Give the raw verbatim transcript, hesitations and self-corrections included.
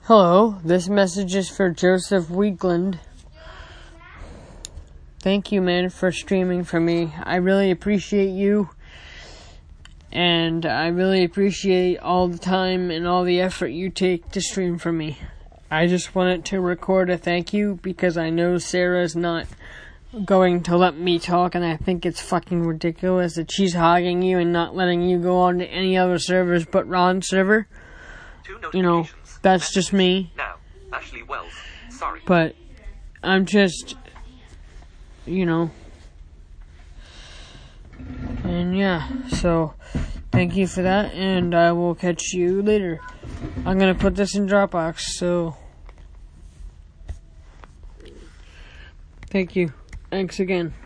Hello, this message is for Joseph Weekland. Thank you, man, for streaming for me. I really appreciate you. And I really appreciate all the time and all the effort you take to stream for me. I just wanted to record a thank you because I know Sarah's not going to let me talk, and I think it's fucking ridiculous that she's hogging you and not letting you go on to any other servers but Ron's server. You know, that's just me. Now, Ashley Wells. Sorry. But I'm just, you know, and yeah, so thank you for that, and I will catch you later. I'm gonna put this in Dropbox, so thank you. Thanks again.